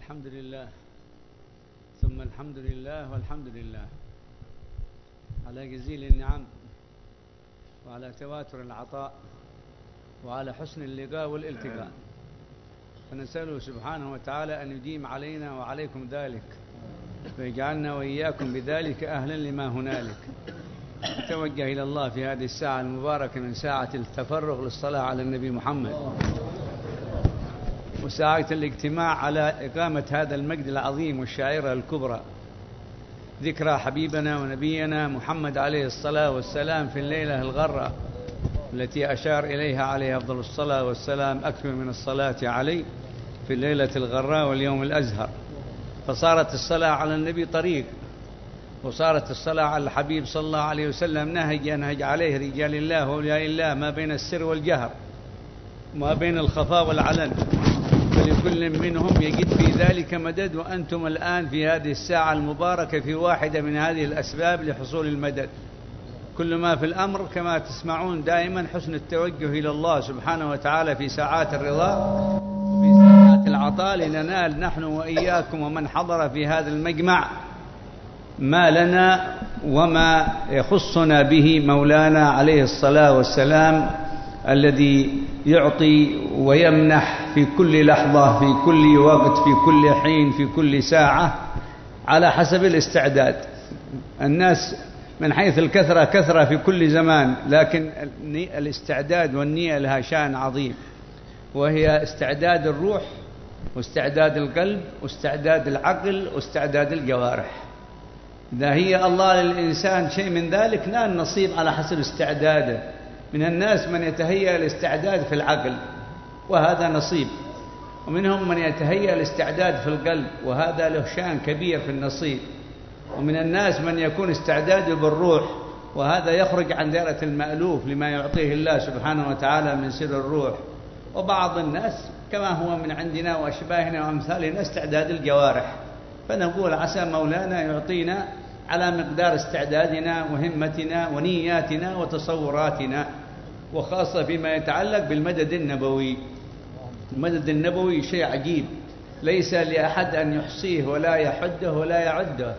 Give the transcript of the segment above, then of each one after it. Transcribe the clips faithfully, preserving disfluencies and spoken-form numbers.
الحمد لله ثم الحمد لله والحمد لله على جزيل النعم وعلى تواتر العطاء وعلى حسن اللقاء والالتقاء، فنسأله سبحانه وتعالى أن يديم علينا وعليكم ذلك ويجعلنا وإياكم بذلك أهلا لما هنالك. نتوجه إلى الله في هذه الساعة المباركة من ساعة التفرغ للصلاة على النبي محمد وساعة الاجتماع على إقامة هذا المجد العظيم والشعيرة الكبرى، ذكرى حبيبنا ونبينا محمد عليه الصلاة والسلام في الليلة الغرة التي أشار إليها عليه أفضل الصلاة والسلام: أكثر من الصلاة عليه في الليلة الغراء واليوم الأزهر. فصارت الصلاة على النبي طريق، وصارت الصلاة على الحبيب صلى الله عليه وسلم نهج ينهج عليه رجال الله وأولياء الله ما بين السر والجهر، ما بين الخفاء والعلن، فلكل منهم يجد في ذلك مدد. وأنتم الآن في هذه الساعة المباركة في واحدة من هذه الأسباب لحصول المدد. كل ما في الأمر كما تسمعون دائما حسن التوجه إلى الله سبحانه وتعالى في ساعات الرضا وفي ساعات العطاء لننال نحن وإياكم ومن حضر في هذا المجمع ما لنا وما يخصنا به مولانا عليه الصلاة والسلام، الذي يعطي ويمنح في كل لحظة في كل وقت في كل حين في كل ساعة على حسب الاستعداد. الناس من حيث الكثرة كثرة في كل زمان، لكن الاستعداد والنية لها شأن عظيم، وهي استعداد الروح واستعداد القلب واستعداد العقل واستعداد الجوارح. إذا هي الله للإنسان شيء من ذلك نال نصيب على حسب استعداده. من الناس من يتهيأ الاستعداد في العقل وهذا نصيب، ومنهم من يتهيأ الاستعداد في القلب وهذا له شأن كبير في النصيب، ومن الناس من يكون استعداده بالروح وهذا يخرج عن دائرة المألوف لما يعطيه الله سبحانه وتعالى من سر الروح. وبعض الناس كما هو من عندنا وأشباهنا وأمثالنا استعداد الجوارح، فنقول عسى مولانا يعطينا على مقدار استعدادنا وهمتنا ونياتنا وتصوراتنا، وخاصة فيما يتعلق بالمدد النبوي. المدد النبوي شيء عجيب ليس لأحد أن يحصيه ولا يحده ولا يعده،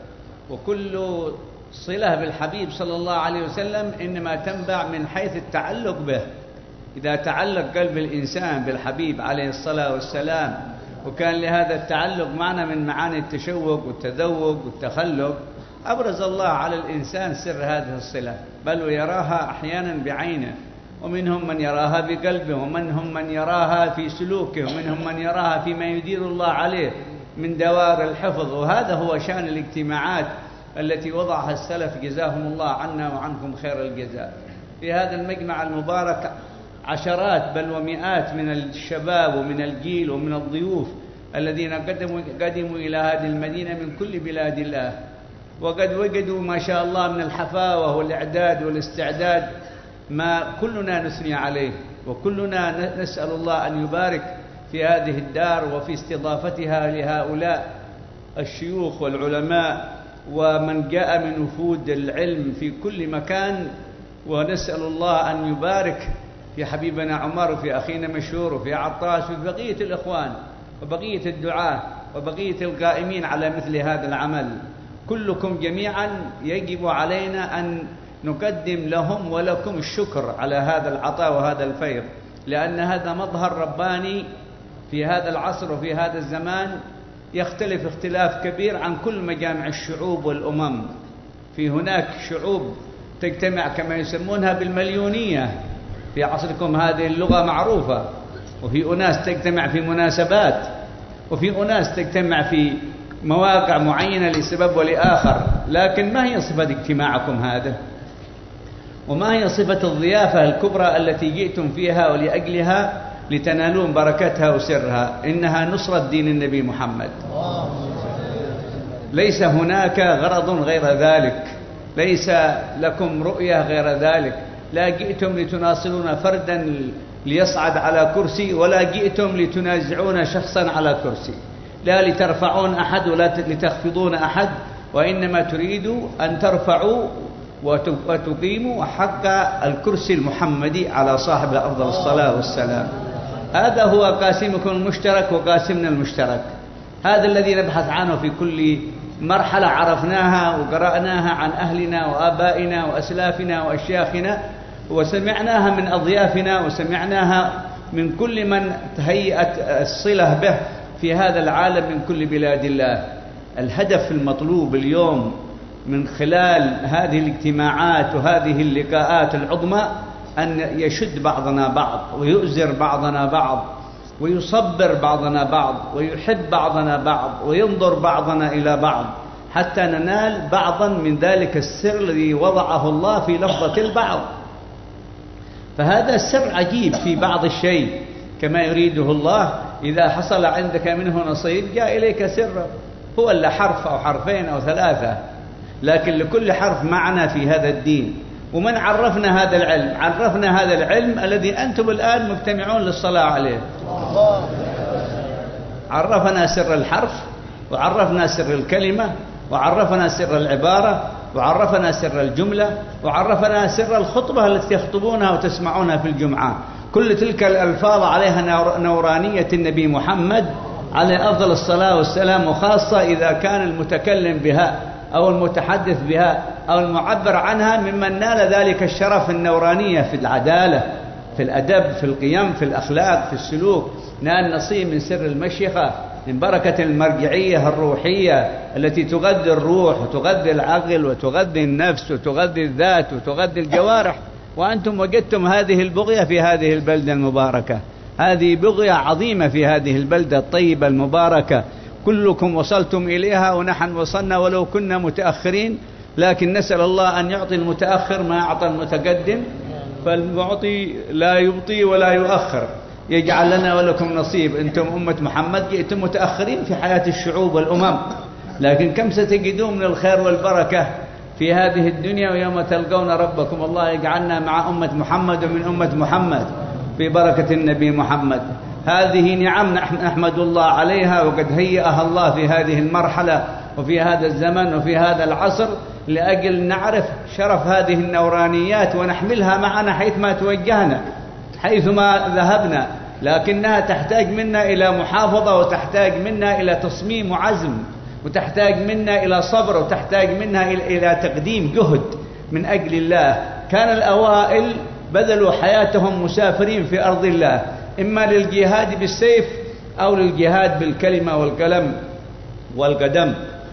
وكل صلة بالحبيب صلى الله عليه وسلم إنما تنبع من حيث التعلق به. إذا تعلق قلب الإنسان بالحبيب عليه الصلاة والسلام وكان لهذا التعلق معنى من معاني التشوق والتذوق والتخلق، أبرز الله على الإنسان سر هذه الصلة، بل ويراها أحيانا بعينه، ومنهم من يراها بقلبه، ومنهم من يراها في سلوكه، ومنهم من يراها فيما يدير الله عليه من دوائر الحفظ. وهذا هو شأن الاجتماعات التي وضعها السلف جزاهم الله عنا وعنكم خير الجزاء. في هذا المجمع المبارك عشرات بل ومئات من الشباب ومن الجيل ومن الضيوف الذين قدموا, قدموا إلى هذه المدينة من كل بلاد الله، وقد وجدوا ما شاء الله من الحفاوة والإعداد والاستعداد ما كلنا نثني عليه، وكلنا نسأل الله أن يبارك في هذه الدار وفي استضافتها لهؤلاء الشيوخ والعلماء ومن جاء من وفود العلم في كل مكان. ونسأل الله أن يبارك في حبيبنا عمر وفي أخينا مشهور وفي عطاس وفي بقية الإخوان وبقية الدعاة وبقية القائمين على مثل هذا العمل. كلكم جميعا يجب علينا أن نقدم لهم ولكم الشكر على هذا العطاء وهذا الفيض، لأن هذا مظهر رباني في هذا العصر وفي هذا الزمان يختلف اختلاف كبير عن كل مجامع الشعوب والأمم. في هناك شعوب تجتمع كما يسمونها بالمليونية، في عصركم هذه اللغة معروفة، وفي أناس تجتمع في مناسبات، وفي أناس تجتمع في مواقع معينة لسبب ولآخر. لكن ما هي صفة اجتماعكم هذا؟ وما هي صفة الضيافة الكبرى التي جئتم فيها ولأجلها لتنالون بركتها وسرها؟ إنها نصرة دين النبي محمد. ليس هناك غرض غير ذلك، ليس لكم رؤية غير ذلك. لا جئتم لتناصرون فردا ليصعد على كرسي، ولا جئتم لتنازعون شخصا على كرسي، لا لترفعون أحد ولا لتخفضون أحد، وإنما تريدوا أن ترفعوا وتقيموا حق الكرسي المحمدي على صاحب أفضل الصلاة والسلام. هذا هو قاسمكم المشترك وقاسمنا المشترك. هذا الذي نبحث عنه في كل مرحلة عرفناها وقرأناها عن أهلنا وآبائنا وأسلافنا وأشياخنا، وسمعناها من أضيافنا، وسمعناها من كل من تهيأت الصلة به في هذا العالم من كل بلاد الله. الهدف المطلوب اليوم من خلال هذه الاجتماعات وهذه اللقاءات العظمى أن يشد بعضنا بعض، ويؤزر بعضنا بعض، ويصبر بعضنا بعض، ويحب بعضنا بعض، وينظر بعضنا إلى بعض، حتى ننال بعضا من ذلك السر الذي وضعه الله في لفظة البعض. فهذا سر عجيب في بعض الشيء كما يريده الله. إذا حصل عندك منه نصيب جاء إليك سره، هو إلا حرف أو حرفين أو ثلاثة، لكن لكل حرف معنى في هذا الدين. ومن عرفنا هذا العلم؟ عرفنا هذا العلم الذي أنتم الآن مجتمعون للصلاة عليه. عرفنا سر الحرف، وعرفنا سر الكلمة، وعرفنا سر العبارة، وعرفنا سر الجملة، وعرفنا سر الخطبة التي يخطبونها وتسمعونها في الجمعة. كل تلك الألفاظ عليها نورانية النبي محمد عليه أفضل الصلاة والسلام، وخاصة إذا كان المتكلم بها أو المتحدث بها أو المعبر عنها ممن نال ذلك الشرف النورانية في العدالة، في الأدب، في القيم، في الأخلاق، في السلوك، نال نصيب من سر المشيخة، من بركة المرجعية الروحية التي تغذي الروح وتغذي العقل وتغذي النفس وتغذي الذات وتغذي الجوارح. وأنتم وجدتم هذه البغية في هذه البلدة المباركة، هذه بغية عظيمة في هذه البلدة الطيبة المباركة، كلكم وصلتم إليها ونحن وصلنا ولو كنا متأخرين، لكن نسأل الله أن يعطي المتأخر ما أعطى المتقدم، فالمعطي لا يبطي ولا يؤخر، يجعل لنا ولكم نصيب. أنتم أمة محمد جئتم متأخرين في حياة الشعوب والأمم، لكن كم ستجدون من الخير والبركة في هذه الدنيا ويوم تلقون ربكم. الله يجعلنا مع أمة محمد ومن أمة محمد في بركة النبي محمد. هذه نعم نحمد الله عليها، وقد هيئها الله في هذه المرحلة وفي هذا الزمن وفي هذا العصر لأجل نعرف شرف هذه النورانيات ونحملها معنا حيثما توجهنا، حيثما ذهبنا، لكنها تحتاج منا إلى محافظة، وتحتاج منا إلى تصميم وعزم، وتحتاج منا إلى صبر، وتحتاج منا إلى تقديم جهد من أجل الله. كان الأوائل بذلوا حياتهم مسافرين في أرض الله، إما للجهاد بالسيف أو للجهاد بالكلمة والقلم والقدم،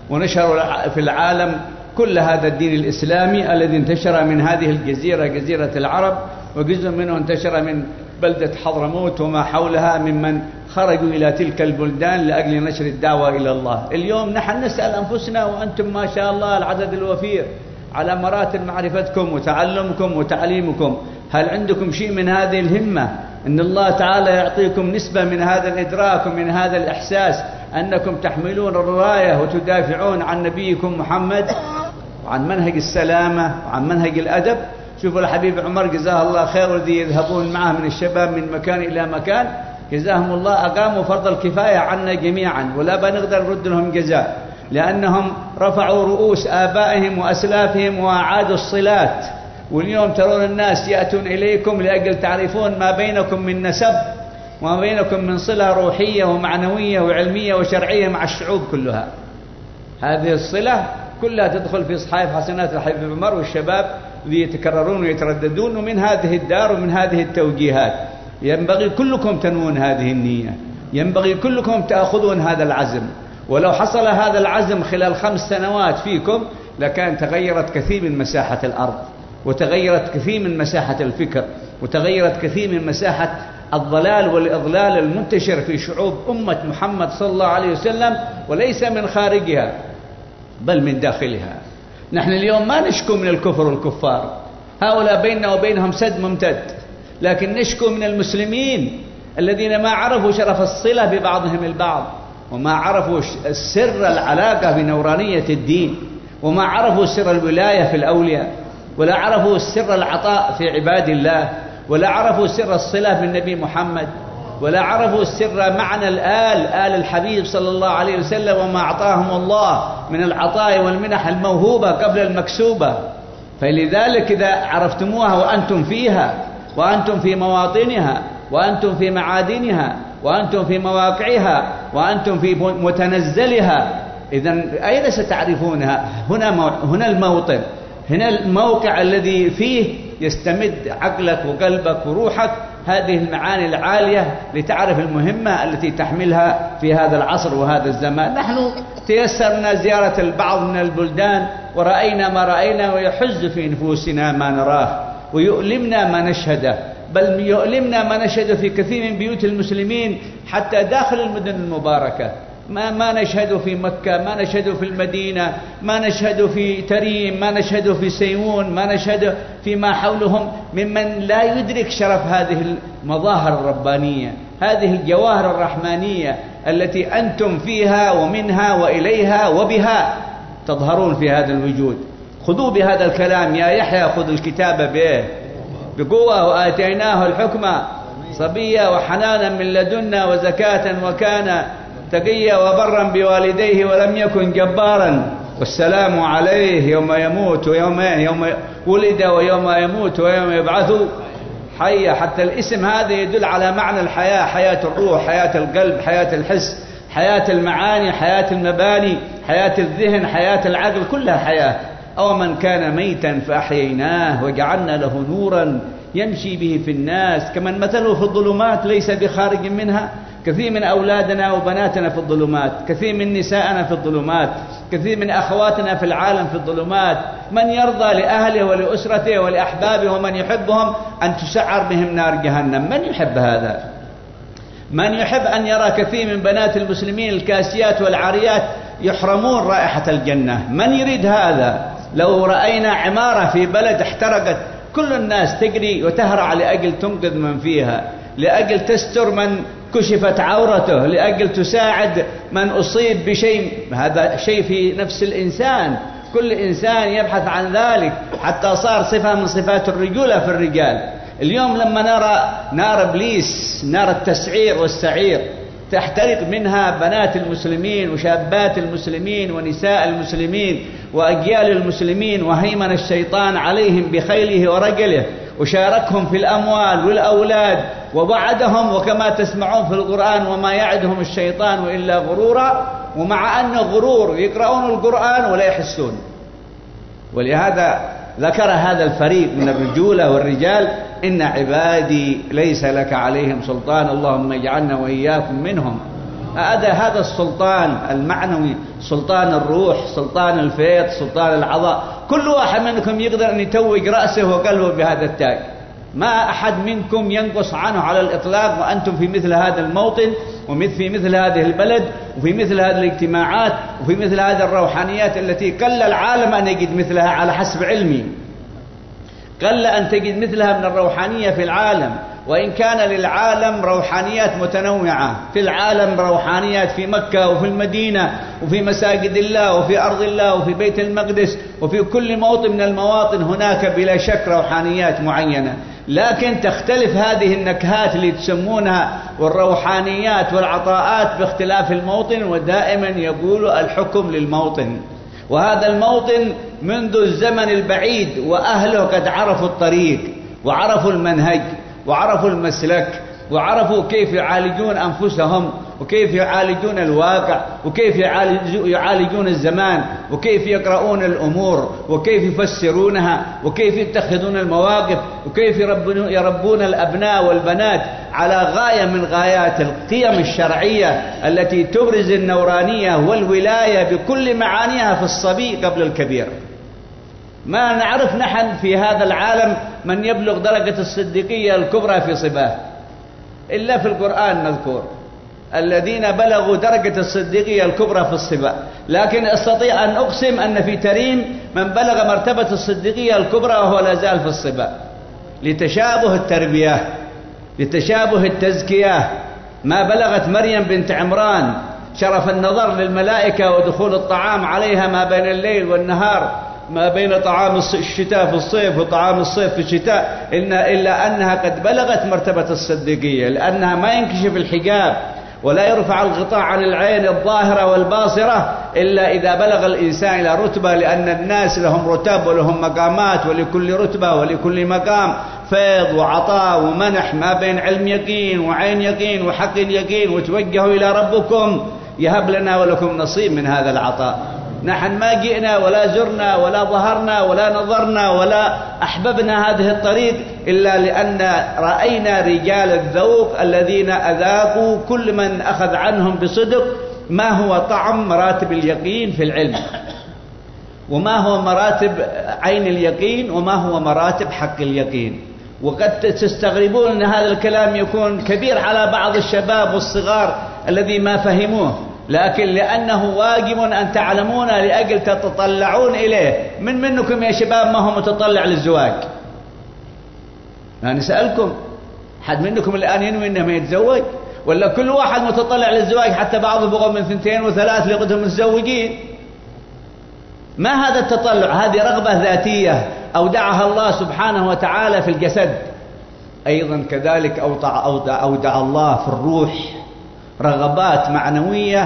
ونشروا في العالم كل هذا الدين الإسلامي الذي انتشر من هذه الجزيرة، جزيرة العرب، وجزء منه انتشر من بلدة حضرموت وما حولها ممن خرجوا إلى تلك البلدان لأجل نشر الدعوة إلى الله. اليوم نحن نسأل أنفسنا، وأنتم ما شاء الله العدد الوفير على مراتب معرفتكم وتعلمكم وتعليمكم، هل عندكم شيء من هذه الهمة أن الله تعالى يعطيكم نسبة من هذا الإدراك ومن هذا الإحساس أنكم تحملون الراية وتدافعون عن نبيكم محمد وعن منهج السلامة وعن منهج الأدب؟ شوفوا الحبيب عمر جزاه الله خير، والذي يذهبون معه من الشباب من مكان إلى مكان جزاهم الله، أقاموا فرض الكفاية عنا جميعا، ولا بنقدر نرد لهم جزاء، لأنهم رفعوا رؤوس آبائهم وأسلافهم وأعادوا الصلات. واليوم ترون الناس يأتون إليكم لأجل تعرفون ما بينكم من نسب وما بينكم من صلة روحية ومعنوية وعلمية وشرعية مع الشعوب كلها. هذه الصلة كلها تدخل في صحائف حسنات الحبيب عمر والشباب الذي يتكررون ويترددون من هذه الدار ومن هذه التوجيهات. ينبغي كلكم تنوون هذه النية، ينبغي كلكم تأخذون هذا العزم. ولو حصل هذا العزم خلال خمس سنوات فيكم لكان تغيرت كثير من مساحة الأرض، وتغيرت كثير من مساحة الفكر، وتغيرت كثير من مساحة الضلال والإضلال المنتشر في شعوب أمة محمد صلى الله عليه وسلم، وليس من خارجها بل من داخلها. نحن اليوم ما نشكو من الكفر والكفار، هؤلاء بيننا وبينهم سد ممتد، لكن نشكو من المسلمين الذين ما عرفوا شرف الصلة ببعضهم البعض، وما عرفوا سر العلاقة بنورانية الدين، وما عرفوا سر الولاية في الأولياء، ولا عرفوا سر العطاء في عباد الله، ولا عرفوا سر الصلة بالنبي محمد، ولا عرفوا سر معنى الآل، آل الحبيب صلى الله عليه وسلم، وما أعطاهم الله من العطاء والمنح الموهوبة قبل المكسوبة. فلذلك إذا عرفتموها وأنتم فيها، وأنتم في مواطنها، وأنتم في معادنها، وأنتم في مواقعها، وأنتم في متنزلها، إذن أين ستعرفونها؟ هنا هنا الموطن، هنا الموقع الذي فيه يستمد عقلك وقلبك وروحك هذه المعاني العالية لتعرف المهمة التي تحملها في هذا العصر وهذا الزمان. نحن تيسرنا زيارة البعض من البلدان ورأينا ما رأينا، ويحز في نفوسنا ما نراه، ويؤلمنا ما نشهده، بل يؤلمنا ما نشهده في كثير من بيوت المسلمين حتى داخل المدن المباركة. ما ما نشهده في مكة، ما نشهده في المدينة، ما نشهده في تريم، ما نشهده في سيمون، ما نشهده فيما حولهم ممن لا يدرك شرف هذه المظاهر الربانية، هذه الجواهر الرحمانية التي أنتم فيها ومنها وإليها وبها تظهرون في هذا الوجود. خذوا بهذا الكلام يا يحيى، خذ الكتاب به بقوة، وآتيناه الحكم صبيا وحنانا من لدنا وزكاة وكان تقيا وبرا بوالديه ولم يكن جبارا، والسلام عليه يوم يموت ويوم يوم ولد ويوم يموت ويوم يبعث حيا. حتى الاسم هذا يدل على معنى الحياة، حياة الروح، حياة القلب، حياة الحس، حياة المعاني، حياة المباني، حياة الذهن، حياة العقل، كلها حياة. أو من كان ميتا فأحييناه وجعلنا له نورا يمشي به في الناس كمن مثله في الظلمات ليس بخارج منها. كثير من أولادنا وبناتنا في الظلمات، كثير من نسائنا في الظلمات، كثير من أخواتنا في العالم في الظلمات. من يرضى لأهله ولأسرته ولأحبابه ومن يحبهم أن تسعر بهم نار جهنم؟ من يحب هذا؟ من يحب أن يرى كثير من بنات المسلمين الكاسيات والعاريات يحرمون رائحة الجنة؟ من يريد هذا؟ لو رأينا عمارة في بلد احترقت كل الناس تجري وتهرع لأجل تنقذ من فيها، لأجل تستر من كشفت عورته، لأجل تساعد من أصيب بشيء. هذا شيء في نفس الإنسان، كل إنسان يبحث عن ذلك، حتى صار صفة من صفات الرجولة في الرجال. اليوم لما نرى نار إبليس، نار التسعير والسعير، تحترق منها بنات المسلمين وشابات المسلمين ونساء المسلمين وأجيال المسلمين، وهيمن الشيطان عليهم بخيله ورجله، وشاركهم في الأموال والأولاد ووعدهم، وكما تسمعون في القرآن وما يعدهم الشيطان إلا غرورا، ومع أنه غرور يقرؤون القرآن ولا يحسون. ولهذا ذكر هذا الفريق من الرجولة والرجال: إن عبادي ليس لك عليهم سلطان، اللهم اجعلنا وإياكم منهم. هذا هذا السلطان المعنوي، سلطان الروح، سلطان الفيض، سلطان العضاء. كل واحد منكم يقدر أن يتوج رأسه وقلبه بهذا التاج، ما أحد منكم ينقص عنه على الإطلاق، وأنتم في مثل هذا الموطن وفي مثل هذه البلد وفي مثل هذه الاجتماعات وفي مثل هذه الروحانيات التي قل العالم أن يجد مثلها على حسب علمي، قل أن تجد مثلها من الروحانية في العالم. وإن كان للعالم روحانيات متنوعة، في العالم روحانيات في مكة وفي المدينة وفي مساجد الله وفي أرض الله وفي بيت المقدس وفي كل موطن من المواطن هناك بلا شك روحانيات معينة، لكن تختلف هذه النكهات اللي تسمونها والروحانيات والعطاءات باختلاف الموطن، ودائما يقول الحكم للموطن. وهذا الموطن منذ الزمن البعيد وأهله قد عرفوا الطريق وعرفوا المنهج وعرفوا المسلك وعرفوا كيف يعالجون أنفسهم وكيف يعالجون الواقع وكيف يعالجون الزمان وكيف يقرؤون الأمور وكيف يفسرونها وكيف يتخذون المواقف وكيف يربون الأبناء والبنات على غاية من غايات القيم الشرعية التي تبرز النورانية والولاية بكل معانيها في الصبي قبل الكبير. ما نعرف نحن في هذا العالم من يبلغ درجة الصديقية الكبرى في صباه، إلا في القرآن نذكر الذين بلغوا درجة الصديقية الكبرى في الصبا، لكن أستطيع أن أقسم أن في تريم من بلغ مرتبة الصديقية الكبرى وهو لا زال في الصبا، لتشابه التربية، لتشابه التزكية. ما بلغت مريم بنت عمران شرف النظر للملائكة ودخول الطعام عليها ما بين الليل والنهار، ما بين طعام الشتاء في الصيف وطعام الصيف في الشتاء، إلا أنها قد بلغت مرتبة الصديقية، لأنها ما ينكشف الحجاب ولا يرفع الغطاء عن العين الظاهرة والباصرة إلا إذا بلغ الإنسان إلى رتبة، لأن الناس لهم رتب ولهم مقامات، ولكل رتبة ولكل مقام فيض وعطاء ومنح ما بين علم يقين وعين يقين وحق يقين، وتوجهوا إلى ربكم يهب لنا ولكم نصيب من هذا العطاء. نحن ما جئنا ولا زرنا ولا ظهرنا ولا نظرنا ولا أحببنا هذه الطريق إلا لأن رأينا رجال الذوق الذين أذاقوا كل من أخذ عنهم بصدق ما هو طعم مراتب اليقين في العلم، وما هو مراتب عين اليقين، وما هو مراتب حق اليقين. وقد تستغربون أن هذا الكلام يكون كبير على بعض الشباب والصغار الذي ما فهموه، لكن لأنه واجب أن تعلمون لأجل تتطلعون إليه. من منكم يا شباب ما هو متطلع للزواج؟ أنا أسألكم، حد منكم الآن ينوي أنه يتزوج؟ ولا كل واحد متطلع للزواج حتى بعضهم بغوا من ثنتين وثلاث لقدهم متزوجين؟ ما هذا التطلع؟ هذه رغبة ذاتية أودعها الله سبحانه وتعالى في الجسد. أيضا كذلك أودع, أودع, أودع الله في الروح رغبات معنوية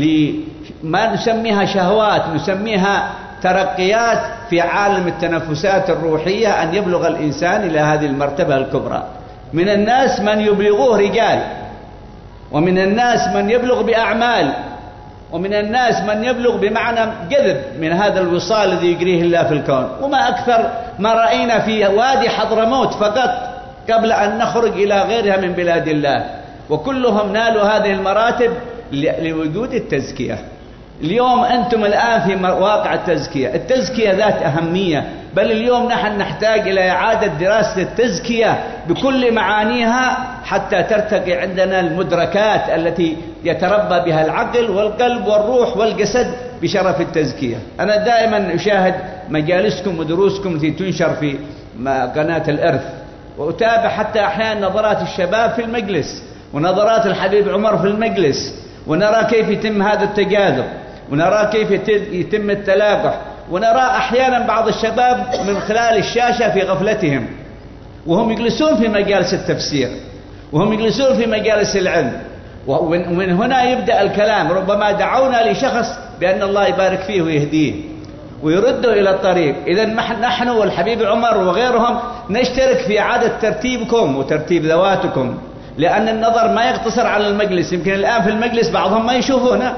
لما نسميها شهوات، نسميها ترقيات في عالم التنفسات الروحية، أن يبلغ الإنسان إلى هذه المرتبة الكبرى. من الناس من يبلغوه رجال، ومن الناس من يبلغ بأعمال، ومن الناس من يبلغ بمعنى جذب من هذا الوصال الذي يجريه الله في الكون. وما أكثر ما رأينا في وادي حضرموت فقط قبل أن نخرج إلى غيرها من بلاد الله، وكلهم نالوا هذه المراتب لوجود التزكية. اليوم أنتم الآن في واقع التزكية، التزكية ذات أهمية، بل اليوم نحن نحتاج إلى إعادة دراسة التزكية بكل معانيها حتى ترتقي عندنا المدركات التي يتربى بها العقل والقلب والروح والجسد بشرف التزكية. أنا دائما أشاهد مجالسكم ودروسكم التي تنشر في قناة الإرث، وأتابع حتى أحيانا نظرات الشباب في المجلس ونظرات الحبيب عمر في المجلس، ونرى كيف يتم هذا التجاذب، ونرى كيف يتم التلاقح، ونرى أحيانا بعض الشباب من خلال الشاشة في غفلتهم وهم يجلسون في مجالس التفسير، وهم يجلسون في مجالس العلم، ومن هنا يبدأ الكلام. ربما دعونا لشخص بأن الله يبارك فيه ويهديه ويرده إلى الطريق. إذا نحن والحبيب عمر وغيرهم نشترك في إعادة ترتيبكم وترتيب ذواتكم، لأن النظر ما يقتصر على المجلس. يمكن الآن في المجلس بعضهم ما يشوفونه،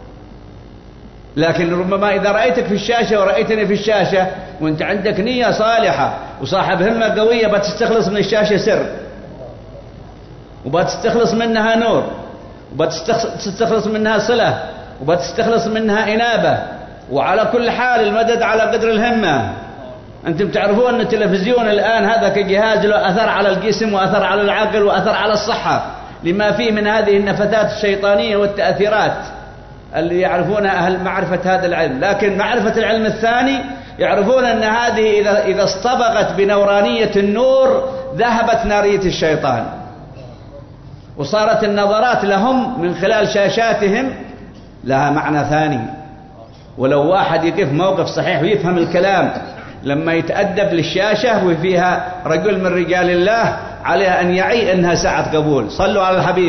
لكن ربما إذا رأيتك في الشاشة ورأيتني في الشاشة وانت عندك نية صالحة وصاحب همة قوية بتستخلص من الشاشة سر، وبتستخلص منها نور، وبتستخلص منها صلة، وبتستخلص منها إنابة. وعلى كل حال المدد على قدر الهمة. أنتم تعرفون أن التلفزيون الآن هذا كجهاز له أثر على الجسم وأثر على العقل وأثر على الصحة، لما فيه من هذه النفثات الشيطانية والتأثيرات اللي يعرفونها أهل معرفة هذا العلم. لكن معرفة العلم الثاني يعرفون أن هذه إذا, إذا اصطبغت بنورانية النور ذهبت نارية الشيطان، وصارت النظرات لهم من خلال شاشاتهم لها معنى ثاني. ولو واحد يقف موقف صحيح ويفهم الكلام لما يتأدب للشاشة وفيها رجل من رجال الله عليه أن يعي أنها ساعة قبول. صلوا على الحبيب.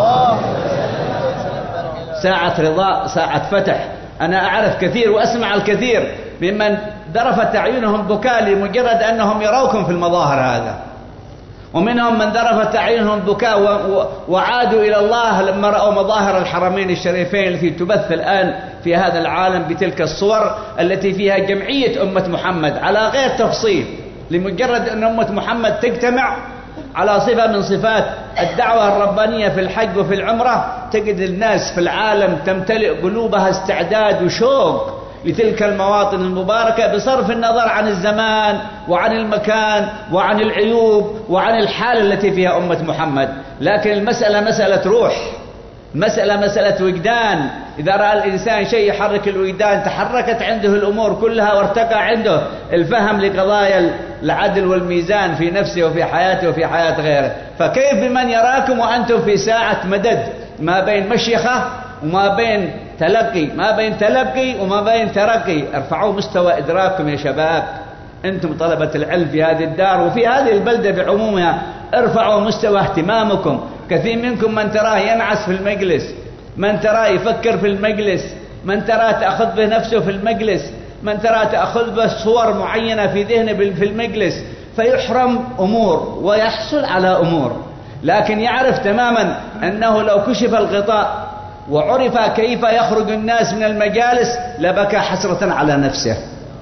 ساعة رضاء، ساعة فتح. أنا أعرف كثير وأسمع الكثير ممن ذرفت أعينهم بكاء لمجرد أنهم يروكم في المظاهر هذا، ومنهم من ذرفت أعينهم بكاء وعادوا إلى الله لما رأوا مظاهر الحرمين الشريفين التي تبث الآن في هذا العالم بتلك الصور التي فيها جمعية أمة محمد على غير تفصيل، لمجرد أن أمة محمد تجتمع على صفة من صفات الدعوة الربانية في الحج وفي العمرة، تجد الناس في العالم تمتلئ قلوبها استعداد وشوق لتلك المواطن المباركة بصرف النظر عن الزمان وعن المكان وعن العيوب وعن الحال التي فيها أمة محمد. لكن المسألة مسألة روح، مسألة مسألة وجدان. إذا رأى الإنسان شيء يحرك الوجدان تحركت عنده الأمور كلها وارتقى عنده الفهم لقضايا العدل والميزان في نفسه وفي حياته وفي حياة غيره. فكيف بمن يراكم وأنتم في ساعة مدد ما بين مشيخة وما بين تلقي، ما بين تلقي وما بين ترقي؟ ارفعوا مستوى إدراككم يا شباب، أنتم طلبة العلم في هذه الدار وفي هذه البلدة بعمومها، ارفعوا مستوى اهتمامكم. كثير منكم من تراه ينعس في المجلس، من تراه يفكر في المجلس، من تراه تأخذ به نفسه في المجلس، من تراه تأخذ به صور معينة في ذهنه في المجلس. فيحرم أمور ويحصل على أمور، لكن يعرف تماما أنه لو كشف الغطاء وعرف كيف يخرج الناس من المجالس لبكى حسرة على نفسه،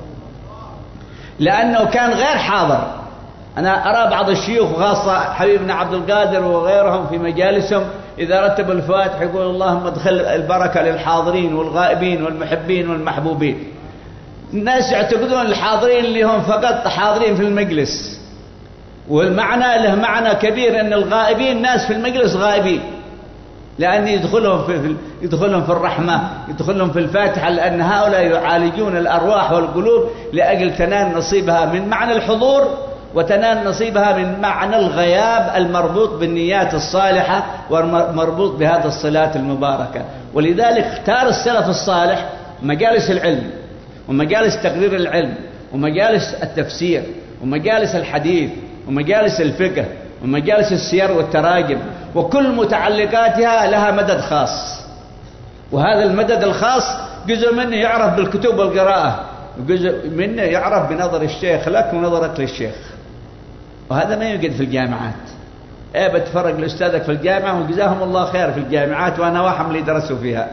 لأنه كان غير حاضر. أنا أرى بعض الشيوخ وخاصة حبيبنا عبد القادر وغيرهم في مجالسهم إذا رتبوا الفواتح يقول اللهم ادخل البركة للحاضرين والغائبين والمحبين والمحبوبين. الناس يعتقدون الحاضرين اللي هم فقط حاضرين في المجلس، والمعنى له معنى كبير أن الغائبين ناس في المجلس غائبين، لأن يدخلهم في يدخلهم في الرحمة، يدخلهم في الفاتحة، لأن هؤلاء يعالجون الأرواح والقلوب لأجل تنال نصيبها من معنى الحضور وتنال نصيبها من معنى الغياب المربوط بالنيات الصالحة ومربوط بهذا الصلاة المباركة. ولذلك اختار السلف الصالح مجالس العلم ومجالس تقرير العلم ومجالس التفسير ومجالس الحديث ومجالس الفقه ومجالس السير والتراجم، وكل متعلقاتها لها مدد خاص، وهذا المدد الخاص جزء منه يعرف بالكتب والقراءة، وجزء منه يعرف بنظر الشيخ لك ونظرك للشيخ، وهذا ما يوجد في الجامعات. ايه بتفرق لأستاذك في الجامعة وجزاهم الله خير في الجامعات، وأنا واحد من اللي درسوا فيها،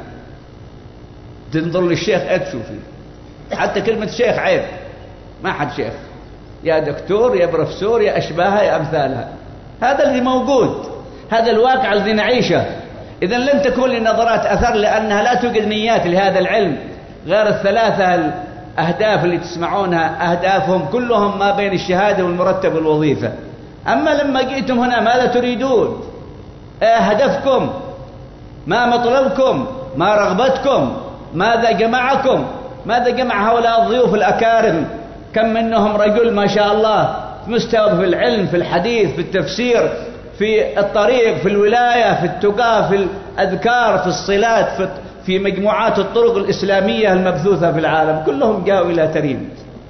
تنظر للشيخ ايه تشوفي، حتى كلمة شيخ عيب، ما حد شيخ، يا دكتور يا بروفيسور يا أشباهها يا أمثالها. هذا اللي موجود، هذا الواقع الذي نعيشه. إذن لن تكون للنظرات أثر، لأنها لا توجد نيات لهذا العلم غير الثلاثة الأهداف اللي تسمعونها، أهدافهم كلهم ما بين الشهادة والمرتب والوظيفة. أما لما جئتم هنا ماذا تريدون؟ إيه هدفكم؟ ما مطلبكم؟ ما رغبتكم؟ ماذا جمعكم؟ ماذا جمع هؤلاء الضيوف الأكارم؟ كم منهم رجل ما شاء الله مستوى في العلم، في الحديث، في التفسير، في الطريق، في الولاية، في التقى، في الأذكار، في الصلات، في, في مجموعات الطرق الإسلامية المبثوثة في العالم، كلهم جاءوا إلى تريم.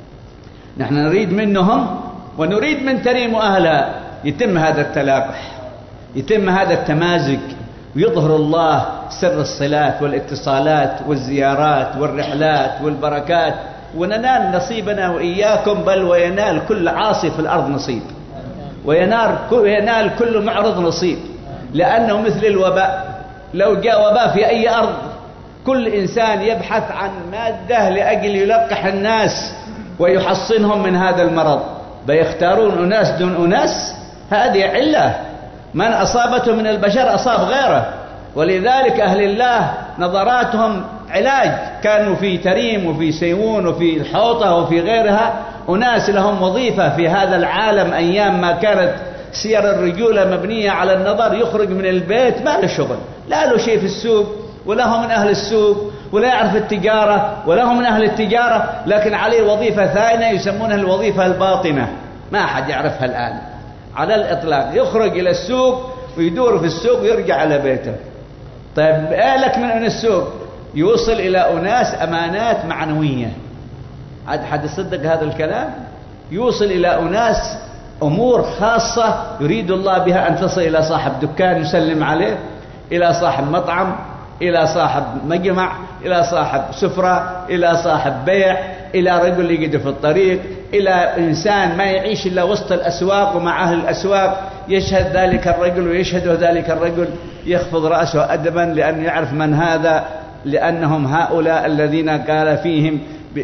نحن نريد منهم ونريد من تريم وأهلها يتم هذا التلاقح، يتم هذا التمازج، ويظهر الله سر الصلات والاتصالات والزيارات والرحلات والبركات، وننال نصيبنا وإياكم، بل وينال كل عاصي في الأرض نصيب، وينال وينال كل معرض نصيب، لأنه مثل الوباء. لو جاء وباء في أي أرض كل إنسان يبحث عن مادة لأجل يلقح الناس ويحصنهم من هذا المرض، بيختارون أناس دون أناس. هذه علة، من أصابته من البشر أصاب غيره. ولذلك أهل الله نظراتهم علاج، كانوا في تريم وفي سيوون وفي الحوطة وفي غيرها أناس لهم وظيفة في هذا العالم، أيام ما كانت سير الرجولة مبنية على النظر، يخرج من البيت ما له شغل، لا له شيء في السوق ولا هو من أهل السوق ولا يعرف التجارة ولا هو من أهل التجارة، لكن عليه وظيفة ثانية يسمونها الوظيفة الباطنة، ما حد يعرفها الآن على الإطلاق. يخرج إلى السوق ويدور في السوق ويرجع على بيته. طيب ايه لك من السوق؟ يوصل إلى أناس أمانات معنوية. عاد حد يصدق هذا الكلام؟ يوصل إلى أناس أمور خاصة يريد الله بها أن تصل إلى صاحب دكان يسلم عليه، إلى صاحب مطعم، إلى صاحب مجمع، إلى صاحب سفرة، إلى صاحب بيع، إلى رجل يجد في الطريق، إلى إنسان ما يعيش إلا وسط الأسواق ومع أهل الأسواق، يشهد ذلك الرجل ويشهد ذلك الرجل، يخفض رأسه أدبا لأن يعرف من هذا، لأنهم هؤلاء الذين قال فيهم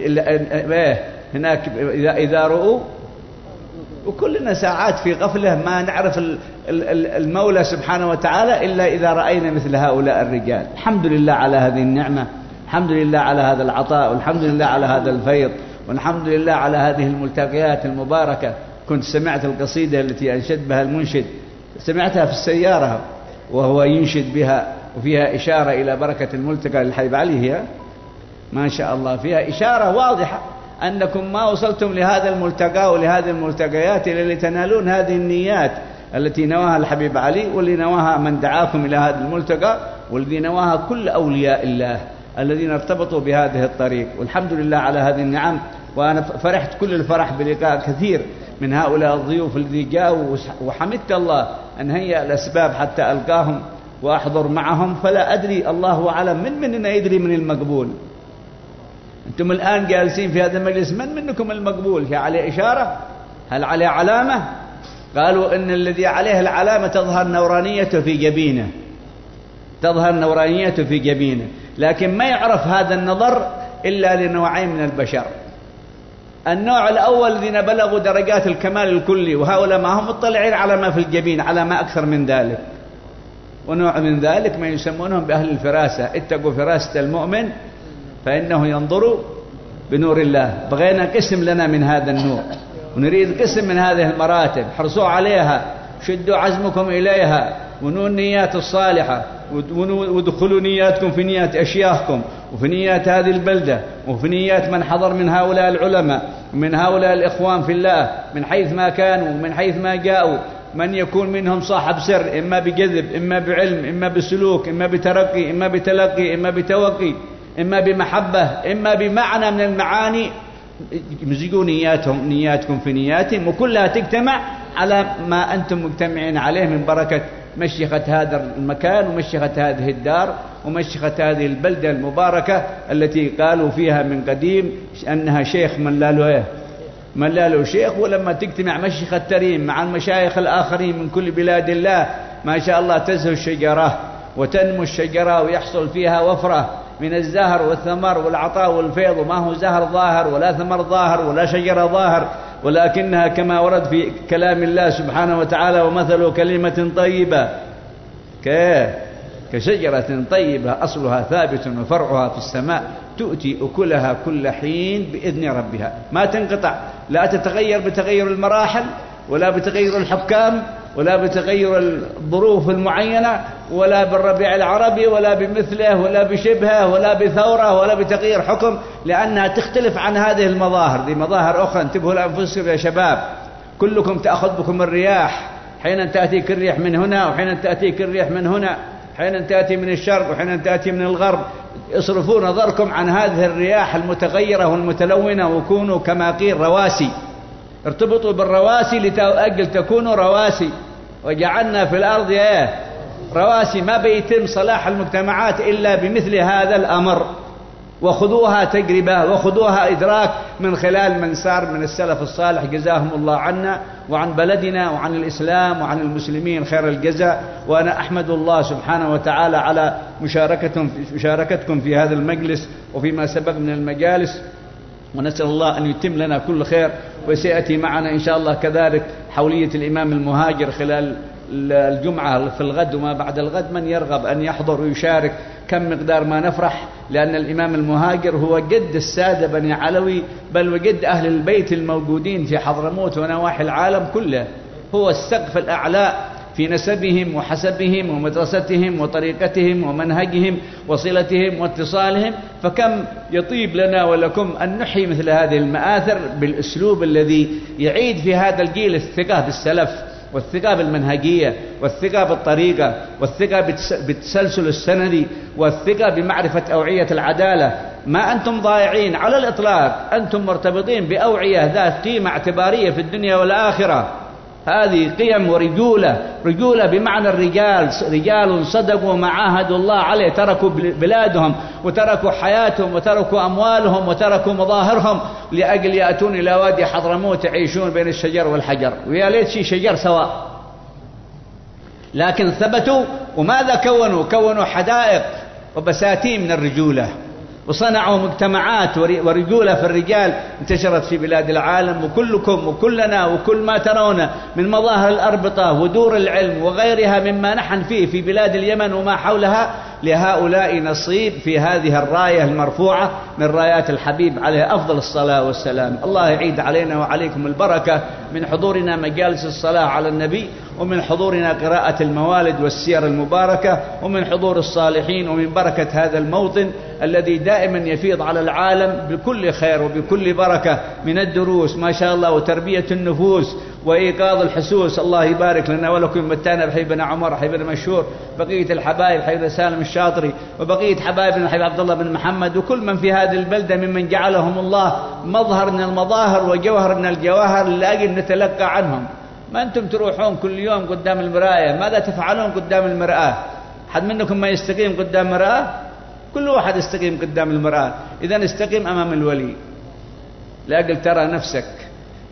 هناك إذا رؤوا، وكلنا ساعات في غفلة ما نعرف المولى سبحانه وتعالى إلا إذا رأينا مثل هؤلاء الرجال. الحمد لله على هذه النعمة، الحمد لله على هذا العطاء، والحمد لله على هذا الفيض، والحمد لله على هذه الملتقيات المباركة. كنت سمعت القصيدة التي أنشد بها المنشد، سمعتها في السيارة وهو ينشد بها، وفيها إشارة إلى بركة الملتقى للحبيب علي، هي ما شاء الله فيها إشارة واضحة أنكم ما وصلتم لهذا الملتقى ولهذه الملتقيات إلا لتنالون هذه النيات التي نواها الحبيب علي، واللي نواها من دعاكم إلى هذا الملتقى، والذي نواها كل أولياء الله الذين ارتبطوا بهذه الطريق. والحمد لله على هذه النعم. وأنا فرحت كل الفرح بلقاء كثير من هؤلاء الضيوف الذي جاءوا، وحمدت الله أن هيأ الأسباب حتى ألقاهم وأحضر معهم. فلا أدري، الله أعلم من مننا يدري من المقبول. أنتم الآن جالسين في هذا المجلس، من منكم المقبول؟ هي عليه إشارة هل عليه علامة؟ قالوا إن الذي عليه العلامة تظهر نورانيته في جبينه، تظهر نورانيته في جبينه، لكن ما يعرف هذا النظر إلا لنوعين من البشر. النوع الأول الذين بلغوا درجات الكمال الكلي، وهؤلاء ما هم مطلعين على ما في الجبين، على ما أكثر من ذلك. ونوع من ذلك ما يسمونهم بأهل الفراسة. اتقوا فراسة المؤمن فإنه ينظر بنور الله. بغينا قسم لنا من هذا النور، ونريد قسم من هذه المراتب، حرصوا عليها، شدوا عزمكم إليها، ونوا النيات الصالحة، ودخلوا نياتكم في نيات أشياخكم، وفي نيات هذه البلدة، وفي نيات من حضر من هؤلاء العلماء، ومن هؤلاء الإخوان في الله، من حيث ما كانوا ومن حيث ما جاءوا، من يكون منهم صاحب سر، إما بجذب، إما بعلم، إما بسلوك، إما بترقي، إما بتلقي، إما بتوقي، إما بمحبة، إما بمعنى من المعاني. مزجوا نياتهم نياتكم في نياتهم، وكلها تجتمع على ما أنتم مجتمعين عليه من بركة مشيخة هذا المكان، ومشيخة هذه الدار، ومشيخة هذه البلدة المباركة التي قالوا فيها من قديم أنها شيخ من لا له من لا له شيخ. ولما تجتمع مشيخة تريم مع المشايخ الآخرين من كل بلاد الله، ما شاء الله تزهو الشجرة وتنمو الشجرة، ويحصل فيها وفرة من الزهر والثمر والعطاء والفيض، وما هو زهر ظاهر ولا ثمر ظاهر ولا شجرة ظاهر، ولكنها كما ورد في كلام الله سبحانه وتعالى: ومثل كلمة طيبة كشجرة طيبة أصلها ثابت وفرعها في السماء تؤتي أكلها كل حين بإذن ربها. ما تنقطع، لا تتغير بتغير المراحل، ولا بتغير الحكام، ولا بتغير الظروف المعينة، ولا بالربيع العربي، ولا بمثله، ولا بشبهه، ولا بثورة، ولا بتغيير حكم، لأنها تختلف عن هذه المظاهر. دي مظاهر أخرى، انتبهوا لأنفسكم يا شباب، كلكم تأخذ بكم الرياح، حين تأتيك الريح من هنا، وحين تأتيك الريح من هنا، حين تأتي من الشرق وحين تأتي من الغرب. اصرفوا نظركم عن هذه الرياح المتغيرة والمتلونة، وكونوا كما قيل رواسي، ارتبطوا بالرواسي لتأجل تكونوا رواسي. وجعلنا في الأرض ايه رواسي. ما بيتم صلاح المجتمعات إلا بمثل هذا الأمر، وخذوها تجربة، وخذوها إدراك من خلال من سار من السلف الصالح جزاهم الله عنا وعن بلدنا وعن الإسلام وعن المسلمين خير الجزاء. وأنا أحمد الله سبحانه وتعالى على مشاركتكم مشاركتكم في هذا المجلس وفيما سبق من المجالس، ونسأل الله أن يتم لنا كل خير. وسيأتي معنا إن شاء الله كذلك حولية الإمام المهاجر خلال الجمعة في الغد وما بعد الغد. من يرغب أن يحضر ويشارك كم مقدار ما نفرح، لأن الإمام المهاجر هو جد السادة بني علوي، بل وجد أهل البيت الموجودين في حضرموت ونواحي العالم كله. هو السقف الأعلى في نسبهم وحسبهم ومدرستهم وطريقتهم ومنهجهم وصلتهم واتصالهم. فكم يطيب لنا ولكم أن نحيي مثل هذه المآثر بالأسلوب الذي يعيد في هذا الجيل الثقة بالسلف، والثقة بالمنهجية، والثقة بالطريقة، والثقة بالتسلسل السندي، والثقة بمعرفة أوعية العدالة. ما أنتم ضائعين على الإطلاق، أنتم مرتبطين بأوعية ذات قيمة اعتبارية في الدنيا والآخرة. هذه قيم ورجولة، رجولة بمعنى الرجال، رجال صدقوا ما عاهدوا الله عليه، تركوا بلادهم وتركوا حياتهم وتركوا أموالهم وتركوا مظاهرهم لأجل يأتون إلى وادي حضرموت يعيشون بين الشجر والحجر، ويا ليت شي شجر سواء. لكن ثبتوا، وماذا كونوا؟ كونوا حدائق وبساتين من الرجولة، وصنعوا مجتمعات ورجولة في الرجال انتشرت في بلاد العالم. وكلكم وكلنا وكل ما ترون من مظاهر الأربطة ودور العلم وغيرها مما نحن فيه في بلاد اليمن وما حولها، لهؤلاء نصيب في هذه الراية المرفوعة من رايات الحبيب عليه أفضل الصلاة والسلام. الله يعيد علينا وعليكم البركة من حضورنا مجالس الصلاة على النبي، ومن حضورنا قراءة الموالد والسير المباركة، ومن حضور الصالحين، ومن بركة هذا الموطن الذي دائما يفيض على العالم بكل خير وبكل بركة من الدروس ما شاء الله، وتربية النفوس وإيقاظ الحسوس. الله يبارك لنا ولكم، متانا بحبنا عمر، حبيبنا مشهور، بقية الحبايب، حبيبنا سالم الشاطري، وبقية حبايبنا حبيب عبد الله بن محمد، وكل من في هذه البلدة ممن جعلهم الله مظهر من المظاهر وجوهر من الجواهر لأجل نتلقى عنهم. ما أنتم تروحون كل يوم قدام المراية، ماذا تفعلون قدام المرآة؟ حد منكم ما يستقيم قدام مرآة؟ كل واحد يستقيم قدام المرآة. إذن استقيم أمام الولي لأجل ترى نفسك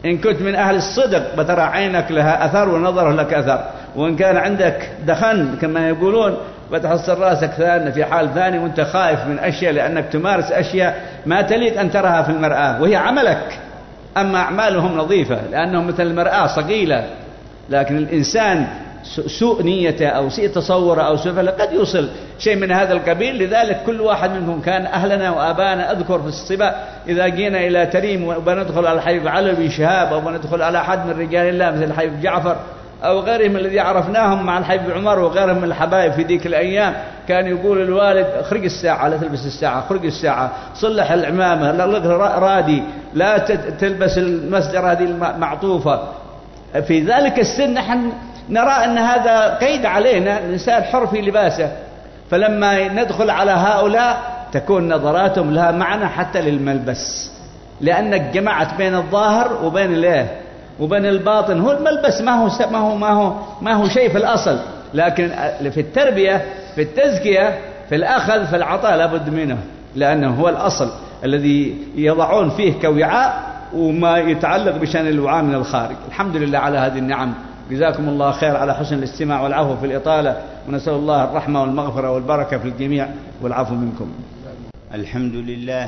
إن كنت من أهل الصدق بترى عينك لها أثر ونظره لك أثر، وإن كان عندك دخن كما يقولون بتحصل راسك ثاني في حال ثاني، وانت خائف من أشياء لأنك تمارس أشياء ما تليق أن تراها في المرآة وهي عملك. أما أعمالهم نظيفة لأنهم مثل المرآة صقيلة، لكن الإنسان سوء نيته أو سوء تصوره أو سوء فعله قد يوصل شيء من هذا القبيل. لذلك كل واحد منهم كان أهلنا وآبانا. أذكر في الصبا إذا جينا إلى تريم وبندخل على الحبيب علي بن شهاب أو بندخل على أحد من رجال الله مثل الحبيب جعفر أو غيرهم الذي عرفناهم مع الحبيب عمر وغيرهم من الحبايب في ذيك الأيام، كان يقول الوالد اخرج الساعة لا تلبس الساعة، اخرج الساعة، صلح العمامة، لا رادي، لا تلبس المسجرة هذه المعطوفة. في ذلك السن نحن نرى أن هذا قيد علينا، الإنسان حر في لباسه. فلما ندخل على هؤلاء تكون نظراتهم لها معنى حتى للملبس، لأنك جمعت بين الظاهر وبين الايه وبين الباطن. هو الملبس ما هو ما هو ما هو ما هو شيء في الأصل، لكن في التربية في التزكية في الأخذ في العطاء لابد منه، لأنه هو الأصل الذي يضعون فيه كوعاء وما يتعلق بشأن الوعاء من الخارج. الحمد لله على هذه النعم. جزاكم الله خير على حسن الاستماع والعفو في الإطالة، ونسأل الله الرحمة والمغفرة والبركة في الجميع والعفو منكم. الحمد لله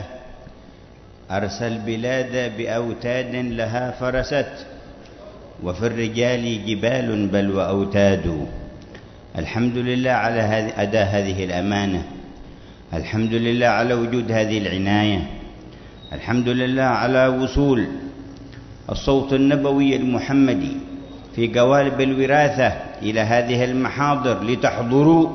أرسل البلاد بأوتاد لها فرست، وفي الرجال جبال بل وأوتاد. الحمد لله على أداء هذه الأمانة، الحمد لله على وجود هذه العناية، الحمد لله على وصول الصوت النبوي المحمدي في قوالب الوراثة إلى هذه المحاضر لتحضروا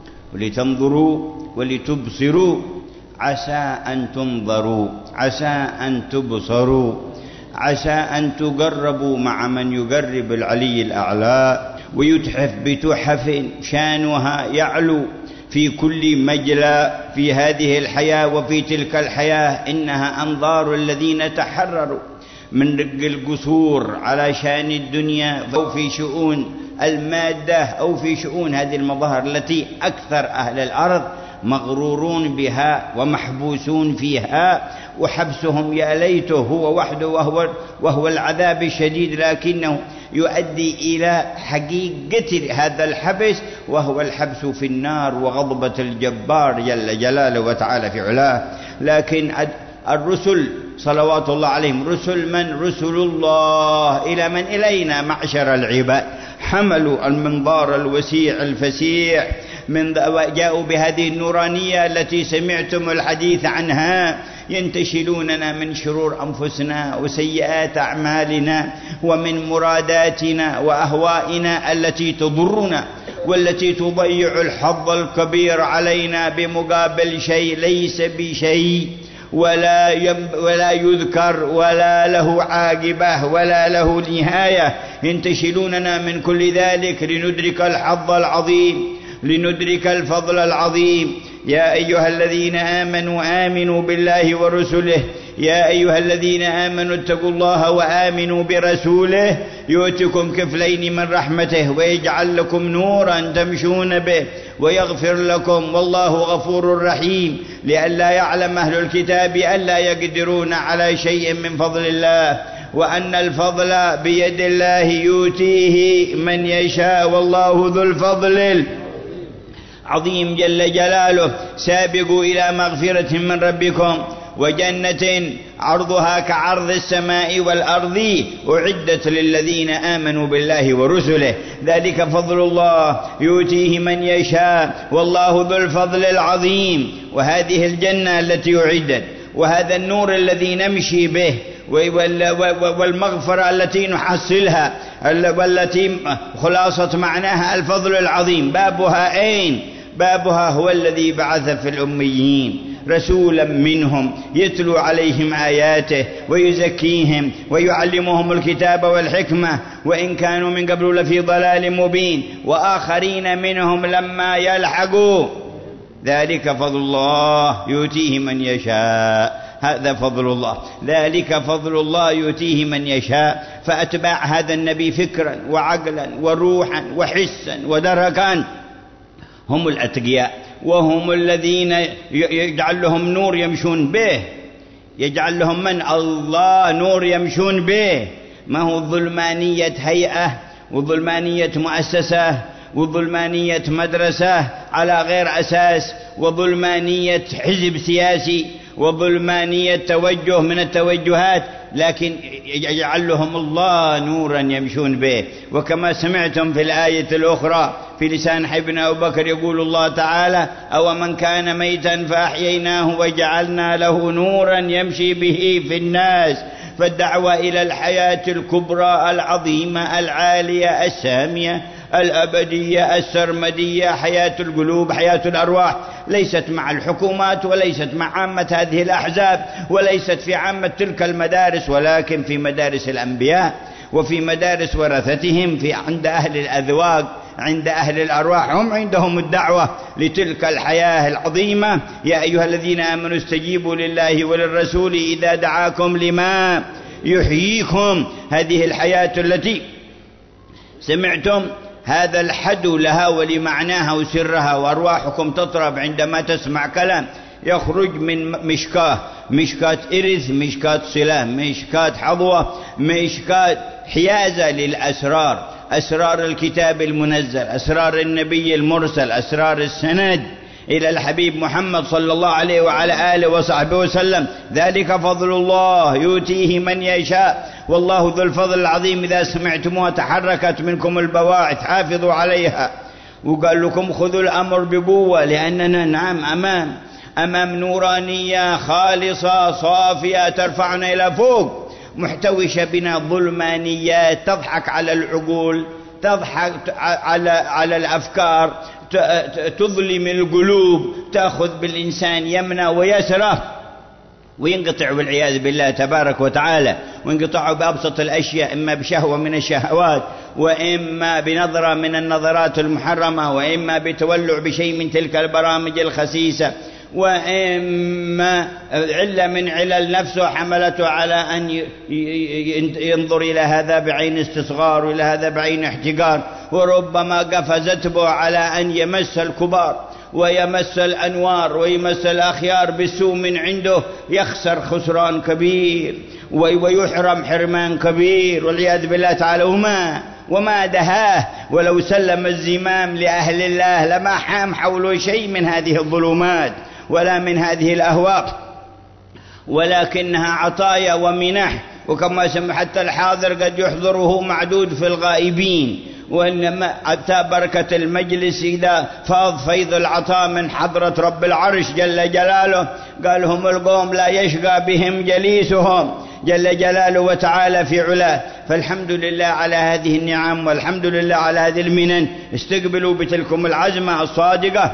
ولتنظروا ولتبصروا. عسى أن تنظروا، عسى أن تبصروا، عسى أن تقربوا مع من يقرب العلي الأعلى ويتحف بتحف شانها يعلو في كل مجلى في هذه الحياة وفي تلك الحياة. إنها أنظار الذين تحرروا من رق القصور على شان الدنيا أو في شؤون المادة أو في شؤون هذه المظاهر التي أكثر أهل الأرض مغرورون بها ومحبوسون فيها، وحبسهم يا ليته هو وحده وهو, وهو العذاب الشديد، لكنه يؤدي إلى حقيقة هذا الحبس وهو الحبس في النار وغضبة الجبار جل جلاله وتعالى في علاه. لكن الرسل صلوات الله عليهم رسل من؟ رسل الله. إلى من؟ إلينا معشر العباد. حملوا المنظار الوسيع الفسيع من جاءوا بهذه النورانية التي سمعتم الحديث عنها، ينتشلوننا من شرور أنفسنا وسيئات أعمالنا ومن مراداتنا وأهوائنا التي تضرنا والتي تضيع الحظ الكبير علينا بمقابل شيء ليس بشيء ولا ولا يذكر ولا له عاقبة ولا له نهاية. ينتشلوننا من كل ذلك لندرك الحظ العظيم، لندرك الفضل العظيم. يا أيها الذين آمنوا آمنوا بالله ورسله، يا أيها الذين آمنوا اتقوا الله وآمنوا برسوله يؤتكم كفلين من رحمته ويجعل لكم نورا تمشون به ويغفر لكم والله غفور رحيم. لئلا يعلم أهل الكتاب ألا يقدرون على شيء من فضل الله، وأن الفضل بيد الله يؤتيه من يشاء والله ذو الفضل عظيم جل جلاله. سابقوا إلى مغفرة من ربكم وجنة عرضها كعرض السماء والأرض أعدت للذين آمنوا بالله ورسله، ذلك فضل الله يؤتيه من يشاء والله ذو الفضل العظيم. وهذه الجنة التي أعدت وهذا النور الذي نمشي به والمغفرة التي نحصلها والتي خلاصة معناها الفضل العظيم، بابها أين؟ بابها هو الذي بعث في الأميين رسولا منهم يتلو عليهم آياته ويزكيهم ويعلمهم الكتاب والحكمة وإن كانوا من قبل لفي ضلال مبين وآخرين منهم لما يلحقوا. ذلك فضل الله يؤتيه من يشاء، هذا فضل الله، ذلك فضل الله يؤتيه من يشاء. فأتباع هذا النبي فكرا وعقلا وروحا وحسا ودركا هم الأتقياء، وهم الذين يجعل لهم نور يمشون به، يجعل لهم من الله نور يمشون به. ما هو ظلمانية هيئة وظلمانية مؤسسة وظلمانية مدرسة على غير أساس، وظلمانية حزب سياسي، وظلمانية توجه من التوجهات، لكن يجعل لهم الله نورا يمشون به. وكما سمعتم في الآية الأخرى في لسان حبنا أبو بكر يقول الله تعالى: أو من كان ميتا فأحييناه وجعلنا له نورا يمشي به في الناس. فالدعوة إلى الحياة الكبرى العظيمة العالية السامية الأبدية السرمدية، حياة القلوب، حياة الأرواح، ليست مع الحكومات وليست مع عامة هذه الأحزاب وليست في عامة تلك المدارس، ولكن في مدارس الأنبياء وفي مدارس ورثتهم، في عند أهل الأذواق، عند أهل الأرواح، هم عندهم الدعوة لتلك الحياة العظيمة. يا أيها الذين آمنوا استجيبوا لله وللرسول إذا دعاكم لما يحييكم. هذه الحياة التي سمعتم هذا الحد لها ولمعناها وسرها، وأرواحكم تطرب عندما تسمع كلام يخرج من مشكاة، مشكاة إرث، مشكاة صلة، مشكاة حظوة، مشكاة حيازة للأسرار، أسرار الكتاب المنزل، أسرار النبي المرسل، أسرار السند إلى الحبيب محمد صلى الله عليه وعلى آله وصحبه وسلم. ذلك فضل الله يؤتيه من يشاء والله ذو الفضل العظيم. إذا سمعتموها تحركت منكم البواعث حافظوا عليها. وقال لكم خذوا الأمر بقوة، لأننا نعم أمام أمام نورانية خالصة صافية ترفعنا إلى فوق، محتوشة بنا ظلمانيات تضحك على العقول، تضحك على على الأفكار، تظلم القلوب، تأخذ بالإنسان يمنى ويسره وينقطع والعياذ بالله تبارك وتعالى، وينقطع بأبسط الأشياء، إما بشهوة من الشهوات، وإما بنظرة من النظرات المحرمة، وإما بتولع بشيء من تلك البرامج الخسيسة، وإما علة من علل نفسه حملته على أن ينظر إلى هذا بعين استصغار وإلى هذا بعين احتقار، وربما قفزت به على أن يمس الكبار ويمس الأنوار ويمس الأخيار بالسوء من عنده، يخسر خسران كبير ويحرم حرمان كبير والعياذ بالله تعالى. وما وما دهاه، ولو سلم الزمام لأهل الله لما حام حوله شيء من هذه الظلمات ولا من هذه الأهواء، ولكنها عطايا ومنح. وكما سمع حتى الحاضر قد يحضره معدود في الغائبين، وإنما حتى بركة المجلس إذا فاض فيض العطاء من حضرة رب العرش جل جلاله، قال هم القوم لا يشقى بهم جليسهم جل جلاله وتعالى في علاه. فالحمد لله على هذه النعم والحمد لله على هذه المنن. استقبلوا بتلكم العزمة الصادقة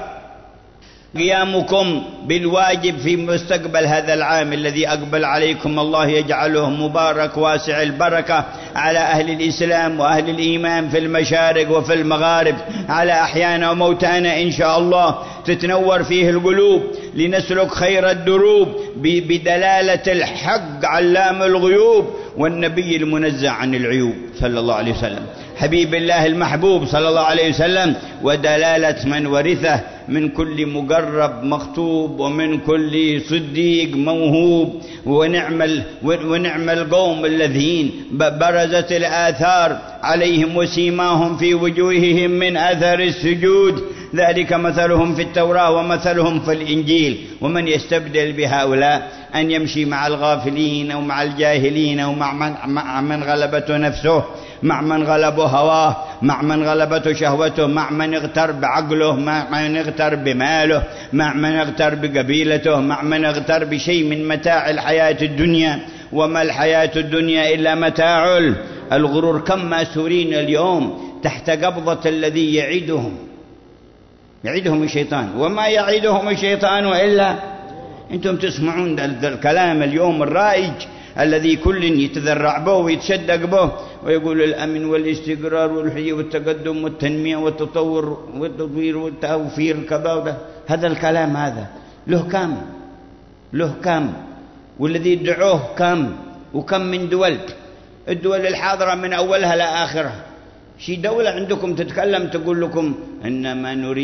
قيامكم بالواجب في مستقبل هذا العام الذي أقبل عليكم، الله يجعله مبارك واسع البركة على أهل الإسلام وأهل الإيمان في المشارق وفي المغارب، على أحيانا وموتانا إن شاء الله، تتنور فيه القلوب لنسلك خير الدروب بدلالة الحق علام الغيوب والنبي المنزه عن العيوب صلى الله عليه وسلم، حبيب الله المحبوب صلى الله عليه وسلم، ودلالة من ورثه من كل مقرب مخطوب ومن كل صديق موهوب. ونعم ونعم القوم الذين برزت الآثار عليهم وسيماهم في وجوههم من أثر السجود، ذلك مثلهم في التوراة ومثلهم في الإنجيل. ومن يستبدل بهؤلاء أن يمشي مع الغافلين أو مع الجاهلين أو مع من, مع من غلبته نفسه، مع من غلبه هواه، مع من غلبته شهوته، مع من اغتر بعقله، مع من اغتر بماله، مع من اغتر بقبيلته، مع من اغتر بشيء من متاع الحياة الدنيا. وما الحياة الدنيا إلا متاع الغرور. كم ماسورين اليوم تحت قبضة الذي يعدهم يعدهم الشيطان، وما يعدهم الشيطان إلا أنتم تسمعون ذا الكلام اليوم الرائج الذي كل يتذرع به ويتشدق به ويقول الأمن والاستقرار والحي والتقدم والتنمية والتطور والتطوير والتوفير كذا. هذا الكلام هذا له كم له كم والذي يدعوه كم وكم من دول، الدول الحاضرة من أولها لآخرها. شي دولة عندكم تتكلم تقول لكم إنما نريد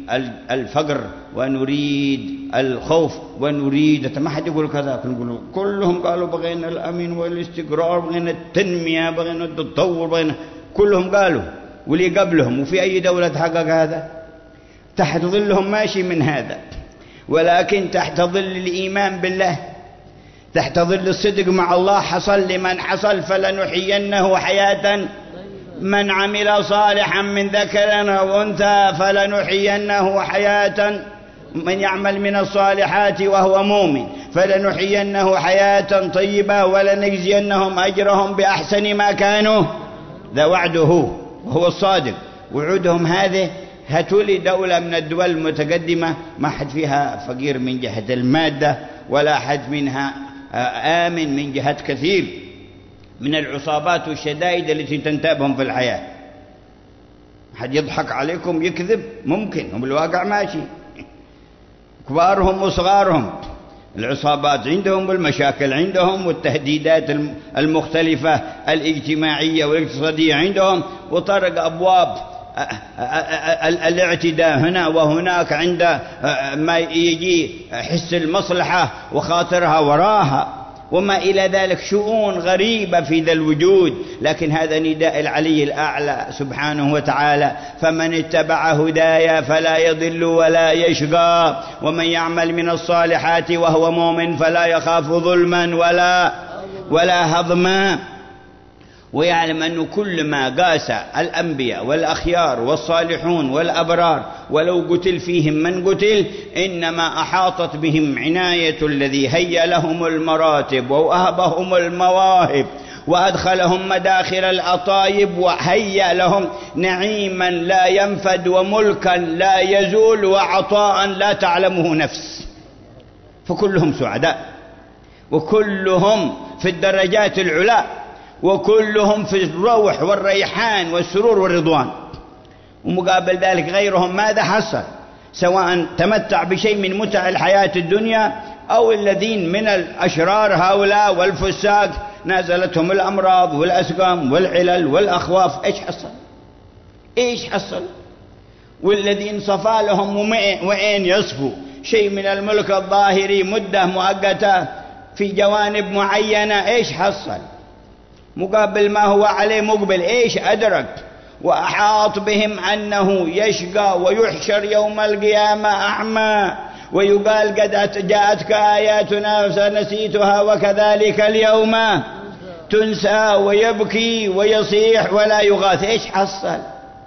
الفقر ونريد الخوف ونريد، ما حد يقول كذا، نقول كلهم قالوا بغينا الأمن والاستقرار، بغينا التنمية، بغينا التطور، بغينا، كلهم قالوا، واللي قبلهم. وفي أي دولة تحقق هذا؟ تحت ظلهم ماشي من هذا، ولكن تحت ظل الإيمان بالله، تحت ظل الصدق مع الله حصل لمن حصل. فلنحيينه حياة من عمل صالحا من ذكر أو أنثى، فلنحيينه حياة من يعمل من الصالحات وهو مؤمن، فلنحيينه حياة طيبة ولنجزينهم أجرهم بأحسن ما كانوا. ذا وعده وهو الصادق، وعودهم هذه هتولي دولة من الدول المتقدمة ما حد فيها فقير من جهة المادة، ولا حد منها آمن من جهة كثير من العصابات والشدائد التي تنتابهم في الحياة. حد يضحك عليكم يكذب ممكن، وبالواقع ماشي، كبارهم وصغارهم العصابات عندهم، والمشاكل عندهم، والتهديدات المختلفة الاجتماعية والاقتصادية عندهم، وطرق أبواب الاعتداء هنا وهناك عند ما يجي حس المصلحة وخاطرها وراها وما إلى ذلك، شؤون غريبة في ذا الوجود. لكن هذا نداء العلي الأعلى سبحانه وتعالى: فمن اتبع هدايا فلا يضل ولا يشقى، ومن يعمل من الصالحات وهو مؤمن فلا يخاف ظلما ولا ولا هضما. ويعلم أنه كل ما قاس الأنبياء والأخيار والصالحون والأبرار ولو قتل فيهم من قتل، إنما أحاطت بهم عناية الذي هيأ لهم المراتب وأهبهم المواهب وأدخلهم مداخل الأطايب وهيأ لهم نعيما لا ينفد وملكا لا يزول وعطاء لا تعلمه نفس. فكلهم سعداء، وكلهم في الدرجات العلى، وكلهم في الروح والريحان والسرور والرضوان. ومقابل ذلك غيرهم ماذا حصل؟ سواء تمتع بشيء من متع الحياة الدنيا، أو الذين من الأشرار هؤلاء والفساق نازلتهم الأمراض والأسقام والعلل والأخواف. إيش حصل؟ إيش حصل؟ والذين صفى لهم وإن يصفوا شيء من الملك الظاهري مدة مؤقتة في جوانب معينة، إيش حصل؟ مقابل ما هو عليه مقبل إيش أدرك؟ وأحاط بهم أنه يشقى ويحشر يوم القيامة أعمى، ويقال قد جاءتك آياتنا فنسيتها وكذلك اليوم تنسى، ويبكي ويصيح ولا يغاث. إيش حصل؟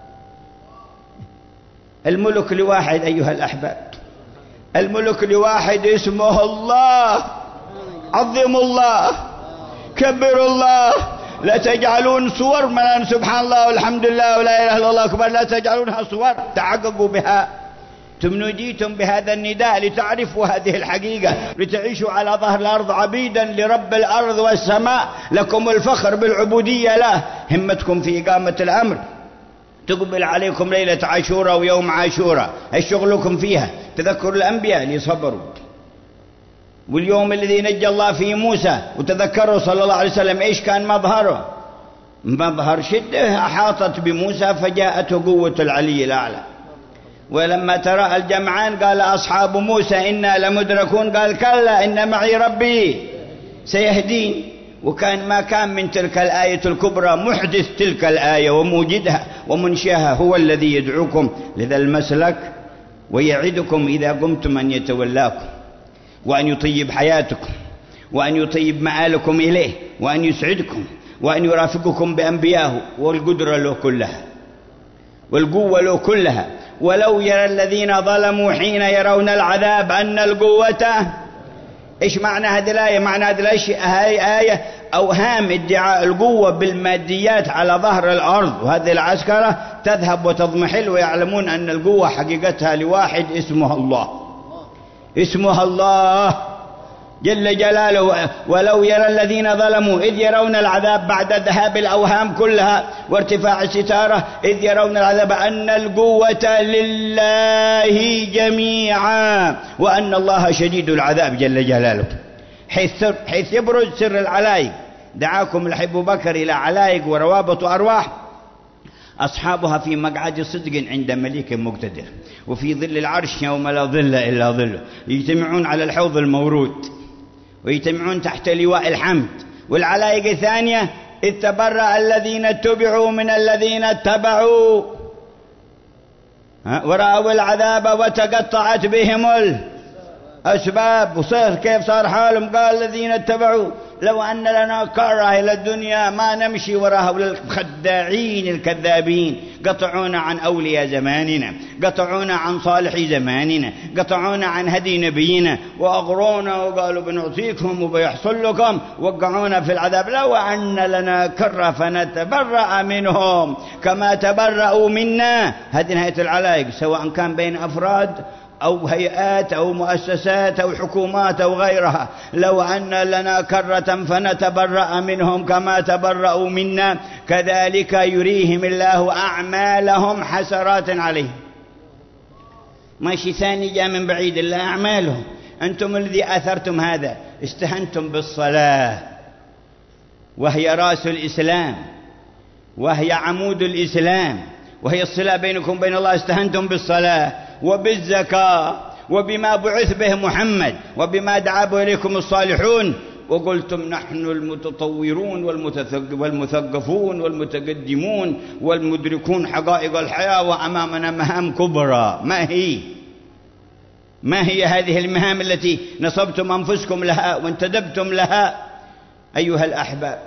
الملك لواحد أيها الأحباب، الملك لواحد اسمه الله. عظموا الله، كبروا الله، لا تجعلون صور من سبحان الله والحمد لله ولا إله إلا الله أكبر، لا تجعلونها صور، تحققوا بها. ثم جئتم بهذا النداء لتعرفوا هذه الحقيقة، لتعيشوا على ظهر الأرض عبيدا لرب الأرض والسماء، لكم الفخر بالعبودية له. همتكم في إقامة الأمر، تقبل عليكم ليلة عاشوراء ويوم عاشوراء، ايش شغلكم فيها؟ تذكروا الأنبياء اللي صبروا، واليوم الذي نجى الله فيه موسى، وتذكروا صلى الله عليه وسلم ايش كان مظهره؟ مظهر شدة أحاطت بموسى فجاءته قوة العلي الأعلى. ولما ترى الجمعان قال أصحاب موسى إنا لمدركون، قال كلا إن معي ربي سيهدين. وكان ما كان من تلك الآية الكبرى محدث تلك الآية وموجدها ومنشاها هو الذي يدعوكم لذا المسلك ويعدكم إذا قمتم أن يتولاكم، وأن يطيب حياتكم، وأن يطيب مآلكم إليه، وأن يسعدكم، وأن يرافقكم بأنبيائه، والقدرة له كلها والقوة له كلها. ولو يرى الذين ظلموا حين يرون العذاب أن القوة. إيش معنى هذه الآية؟ معنى هذه الأشياء هاي آية أوهام ادعاء القوة بالماديات على ظهر الأرض، وهذه العسكرة تذهب وتضمحل، ويعلمون أن القوة حقيقتها لواحد اسمه الله، اسمه الله جل جلاله. ولو يرى الذين ظلموا إذ يرون العذاب بعد ذهاب الأوهام كلها وارتفاع الستارة، إذ يرون العذاب أن القوة لله جميعا، وأن الله شديد العذاب جل جلاله. حيث, حيث يبرز سر العلايق. دعاكم الحب بكر إلى علايق وروابط أرواح أصحابها في مقعد صدق عند مليك مقتدر، وفي ظل العرش يوم لا ظل إلا ظله، يجتمعون على الحوض المورود، ويجتمعون تحت لواء الحمد. والعلائق الثانية: إذ تبرأ الذين اتبعوا من الذين اتبعوا ورأوا العذاب وتقطعت بهم الأسباب. وصار كيف صار حالهم؟ قال الذين اتبعوا لو أن لنا كرة إلى الدنيا ما نمشي وراها. الخداعين الكذابين قطعونا عن أولياء زماننا، قطعونا عن صالح زماننا، قطعونا عن هدي نبينا، وأغرونا وقالوا بنعطيكم وبيحصل لكم، وقعونا في العذاب. لو أن لنا كرة فنتبرأ منهم كما تبرأوا منا. هذه نهاية العلائق، سواء كان بين أفراد أو هيئات أو مؤسسات أو حكومات أو غيرها. لو أن لنا كرة فنتبرأ منهم كما تبرأوا منا، كذلك يريهم الله أعمالهم حسرات عليهم. ماشي ثاني جاء من بعيد، الله أعمالهم. أنتم الذي أثرتم هذا، استهنتم بالصلاة وهي رأس الإسلام وهي عمود الإسلام وهي الصلة بينكم وبين الله. استهنتم بالصلاة وبالزكاة وبما بعث به محمد وبما دعا به إليكم الصالحون، وقلتم نحن المتطورون والمثقفون والمتقدمون والمدركون حقائق الحياة وأمامنا مهام كبرى. ما هي ما هي هذه المهام التي نصبتم أنفسكم لها وانتدبتم لها؟ أيها الأحباب،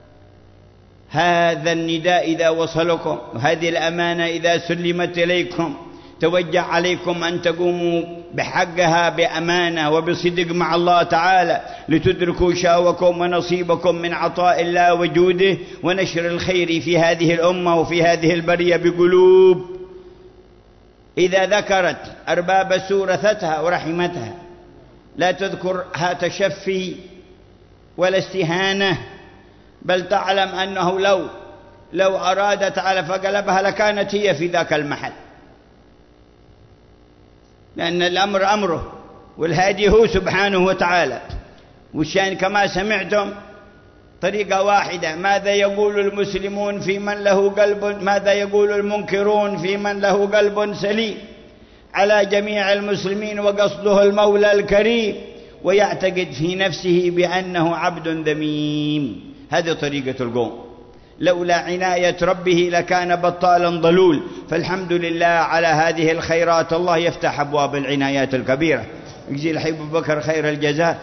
هذا النداء إذا وصلكم وهذه الأمانة إذا سلمت إليكم توجه عليكم أن تقوموا بحقها بأمانة وبصدق مع الله تعالى، لتدركوا شاوكم ونصيبكم من عطاء الله وجوده ونشر الخير في هذه الأمة وفي هذه البرية بقلوب إذا ذكرت أرباب السوء رثتها ورحمتها. لا تذكرها تشفي ولا استهانة، بل تعلم أنه لو لو أراد تعالى فقلبها لكانت هي في ذاك المحل، لأن الأمر أمره والهادي هو سبحانه وتعالى. والشأن كما سمعتم طريقة واحدة. ماذا يقول المسلمون في من له قلب، ماذا يقول المنكرون في من له قلب سليم على جميع المسلمين، وقصده المولى الكريم، ويعتقد في نفسه بأنه عبد ذميم. هذه طريقة القوم. لولا عناية ربه لكان بطالا ضلول. فالحمد لله على هذه الخيرات. الله يفتح أبواب العنايات الكبيرة، يجزي الحبيب أبو بكر خير الجزاء،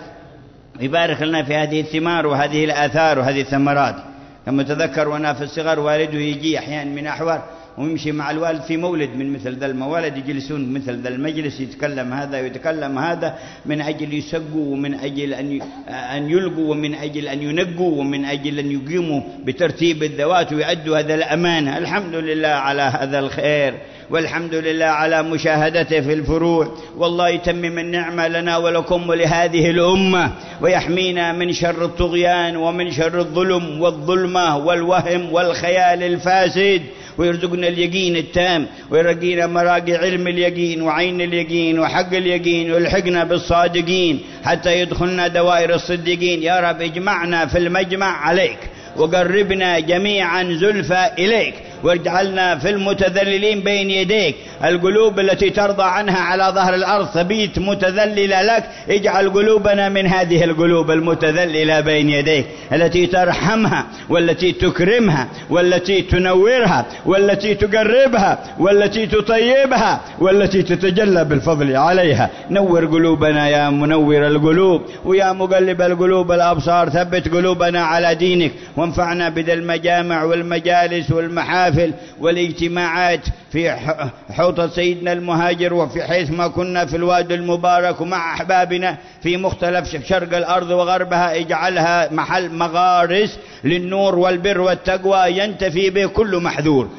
يبارك لنا في هذه الثمار وهذه الآثار وهذه الثمرات. كما تذكر وانا في الصغر والده يجي أحيانا من أحوار ويمشي مع الوالد في مولد من مثل ذا الموالد، يجلسون مثل ذا المجلس، يتكلم هذا ويتكلم هذا من أجل يسقوا ومن أجل أن أن يلقوا ومن أجل أن ينقوا ومن أجل أن يقيموا بترتيب الذوات ويؤدوا هذا الأمانة. الحمد لله على هذا الخير، والحمد لله على مشاهدته في الفروع. والله يتمم النعمة لنا ولكم ولهذه الأمة، ويحمينا من شر الطغيان ومن شر الظلم والظلمة والوهم والخيال الفاسد، ويرزقنا اليقين التام، ويرقينا مراقي علم اليقين وعين اليقين وحق اليقين، ويلحقنا بالصادقين حتى يدخلنا دوائر الصديقين. يا رب اجمعنا في المجمع عليك، وقربنا جميعا زلفى إليك، واجعلنا في المتذللين بين يديك. القلوب التي ترضى عنها على ظهر الأرض ثبيت متذللة لك، اجعل قلوبنا من هذه القلوب المتذللة بين يديك، التي ترحمها والتي تكرمها والتي تنورها والتي تقربها والتي تطيبها والتي تتجلى بالفضل عليها. نور قلوبنا يا منور القلوب، ويا مقلب القلوب الأبصار ثبت قلوبنا على دينك، وانفعنا بذا المجامع والمجالس والمحافل والاجتماعات في حوض سيدنا المهاجر، وفي حيث ما كنا في الوادي المبارك، ومع أحبابنا في مختلف شرق الأرض وغربها. اجعلها محل مغارس للنور والبر والتقوى، ينتفي به كل محذور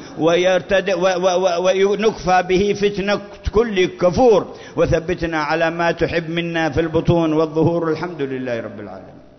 ونكفى به فتنة كل كفور، وثبتنا على ما تحب منا في البطون والظهور. الحمد لله رب العالمين.